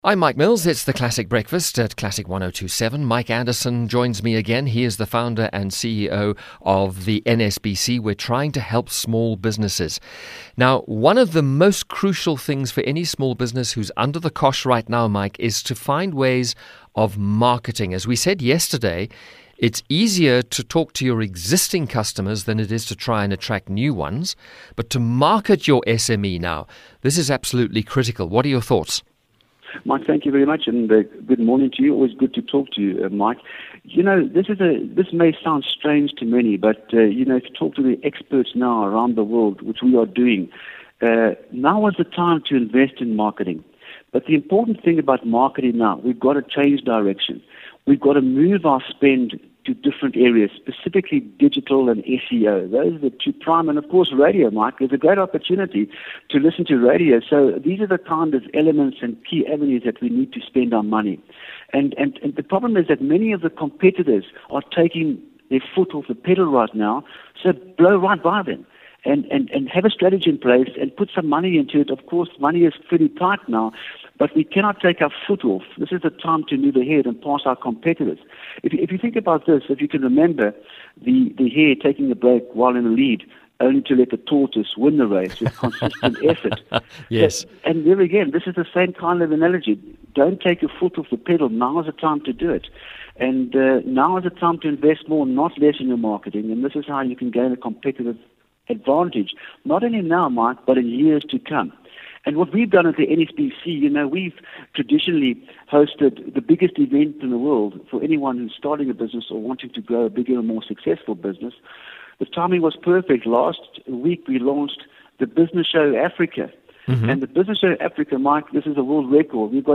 I'm Mike Mills. It's the Classic Breakfast at Classic 1027. Mike Anderson joins me again. He is the founder and CEO of the NSBC. We're trying to help small businesses. Now, one of the most crucial things for any small business who's under the cosh right now, Mike, is to find ways of marketing. As we said yesterday, it's easier to talk to your existing customers than it is to try and attract new ones. But to market your SME now, this is absolutely critical. What are your thoughts? Mike, thank you very much, and good morning to you. Always good to talk to you, Mike. You know, this may sound strange to many, but if you talk to the experts now around the world, which we are doing, now is the time to invest in marketing. But the important thing about marketing now, we've got to change direction. We've got to move our spend to different areas, specifically digital and SEO. Those are the two prime, and of course radio, Mike. There's a great opportunity to listen to radio. So these are the kind of elements and key avenues that we need to spend our money. And the problem is that many of the competitors are taking their foot off the pedal right now, so blow right by them. And have a strategy in place and put some money into it. Of course, money is pretty tight now, but we cannot take our foot off. This is the time to move ahead and pass our competitors. If you think about this, if you can remember the hare taking a break while in the lead, only to let the tortoise win the race with consistent effort. Yes. And there again, this is the same kind of analogy. Don't take your foot off the pedal. Now is the time to do it. And now is the time to invest more, not less in your marketing. And this is how you can gain a competitive advantage, not only now, Mike, but in years to come. And what we've done at the NSBC, we've traditionally hosted the biggest event in the world for anyone who's starting a business or wanting to grow a bigger and more successful business. The timing was perfect. Last week we launched the Business Show Africa. Mm-hmm. And the Business Show Africa, Mike, this is a world record. We've got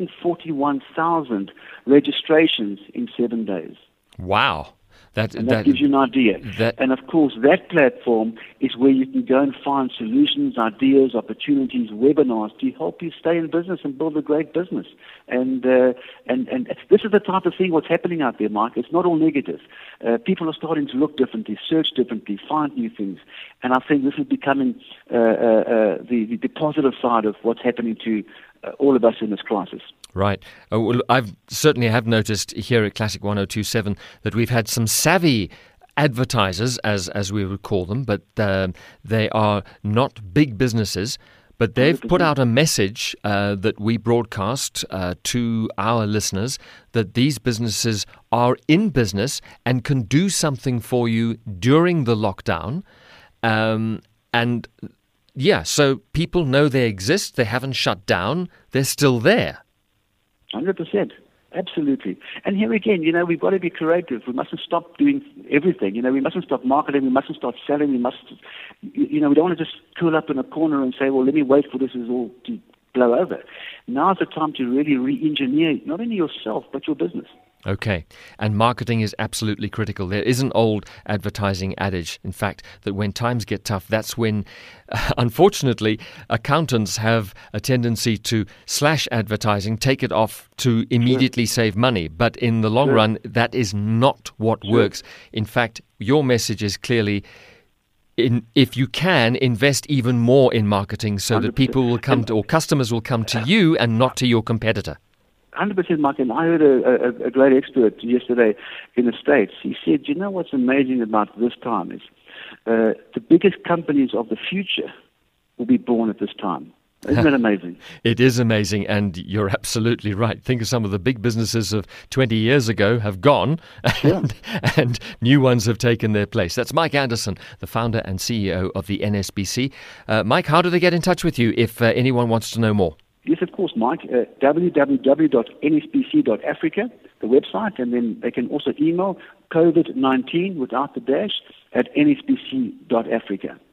141,000 registrations in 7 days. Wow. That gives you an idea. And of course, that platform is where you can go and find solutions, ideas, opportunities, webinars to help you stay in business and build a great business. And this is the type of thing what's happening out there, Mike. It's not all negative. People are starting to look differently, search differently, find new things. And I think this is becoming the positive side of what's happening to all of us in this crisis. Right. Well, I've certainly have noticed here at Classic 1027 that we've had some savvy advertisers, as we would call them, but they are not big businesses. But they've 100%. Put out a message that we broadcast to our listeners that these businesses are in business and can do something for you during the lockdown. So people know they exist. They haven't shut down. They're still there. 100%. Absolutely. And here again, we've got to be creative. We mustn't stop doing everything. We mustn't stop marketing. We mustn't stop selling. We don't want to just curl up in a corner and say, well, let me wait for this all to blow over. Now's the time to really re-engineer not only yourself, but your business. Okay. And marketing is absolutely critical. There is an old advertising adage, in fact, that when times get tough, that's when, unfortunately, accountants have a tendency to slash advertising, take it off to immediately save money. But in the long run, that is not what works. In fact, your message is clearly, if you can, invest even more in marketing so 100%. That people will come to, or customers will come to you and not to your competitor. 100%, Mike, and I heard a great expert yesterday in the States. He said, what's amazing about this time is the biggest companies of the future will be born at this time. Isn't that amazing? It is amazing, and you're absolutely right. Think of some of the big businesses of 20 years ago have gone, and new ones have taken their place. That's Mike Anderson, the founder and CEO of the NSBC. Mike, how do they get in touch with you if anyone wants to know more? Yes, of course, Mike. www.nsbc.africa, the website, and then they can also email COVID-19 without the dash at nsbc.africa.